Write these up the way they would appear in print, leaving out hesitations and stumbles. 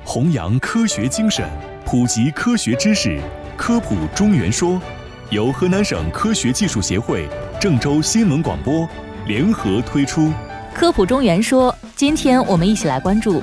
弘扬科学精神，普及科学知识，科普中原说，由河南省科学技术协会、郑州新闻广播联合推出。 科普中原说，今天我们一起来关注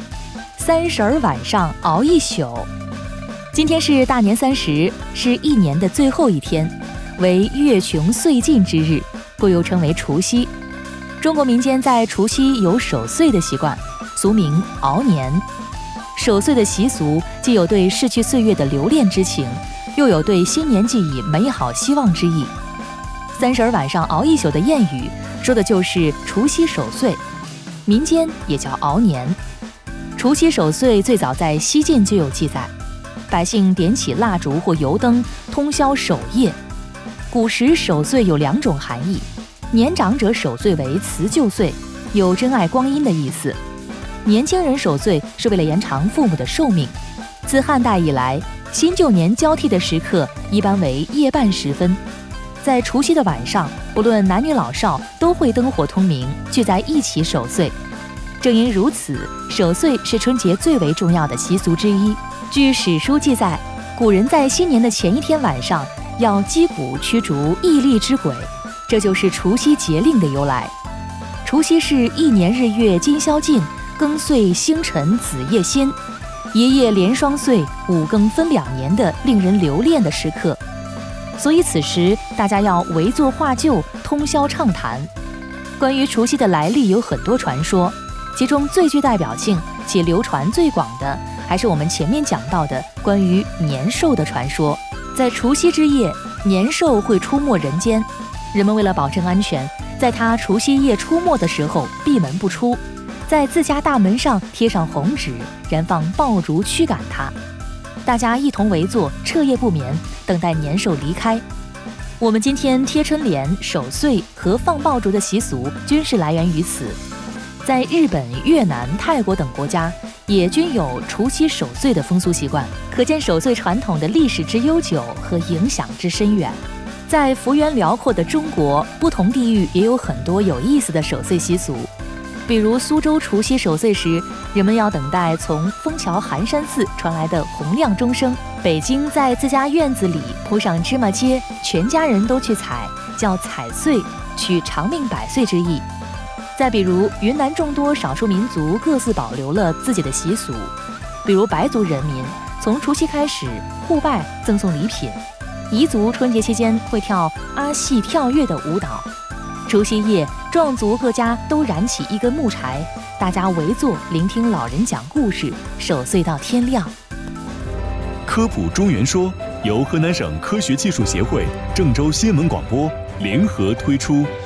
30晚上熬一宿。今天是大年30，是一年的最后一天，为月穷岁尽之日，故又称为除夕。中国民间在除夕有守岁的习惯，俗名熬年。守岁的习俗既有对逝去岁月的留恋之情，又有对新年寄以美好希望之意。30晚上熬一宿的谚语说的就是除夕守岁，民间也叫熬年。除夕守岁最早在西晋就有记载，百姓点起蜡烛或油灯，通宵守夜。古时守岁有2种含义，年长者守岁为辞旧岁，有珍爱光阴的意思；年轻人守岁是为了延长父母的寿命。自汉代以来，新旧年交替的时刻一般为夜半时分，在除夕的晚上，不论男女老少都会灯火通明，聚在一起守岁。正因如此，守岁是春节最为重要的习俗之一。据史书记载，古人在新年的前一天晚上要击鼓驱逐疫力之鬼，这就是除夕节令的由来。除夕是一年日月今宵尽，庚岁星辰子夜先，一夜连双岁，五更分2年的令人留恋的时刻。所以此时大家要围坐画旧，通宵畅谈。关于除夕的来历有很多传说，其中最具代表性且流传最广的，还是我们前面讲到的关于年兽的传说。在除夕之夜，年兽会出没人间，人们为了保证安全，在他除夕夜出没的时候闭门不出，在自家大门上贴上红纸，燃放爆竹驱赶他。大家一同围坐，彻夜不眠，等待年兽离开。我们今天贴春联、守岁和放爆竹的习俗均是来源于此。在日本、越南、泰国等国家也均有除夕守岁的风俗习惯，可见守岁传统的历史之悠久和影响之深远。在幅员辽阔的中国，不同地域也有很多有意思的守岁习俗。比如苏州除夕守岁时，人们要等待从枫桥寒山寺传来的洪亮钟声；北京在自家院子里铺上芝麻街，全家人都去采，叫采岁，取长命百岁之意。再比如云南众多少数民族各自保留了自己的习俗，比如白族人民从除夕开始互拜赠送礼品，彝族春节期间会跳阿戏跳跃的舞蹈。除夕夜，壮族各家都燃起一根木柴，大家围坐聆听老人讲故事，守岁到天亮。 科普中原说，由河南省科学技术协会、郑州新闻广播联合推出。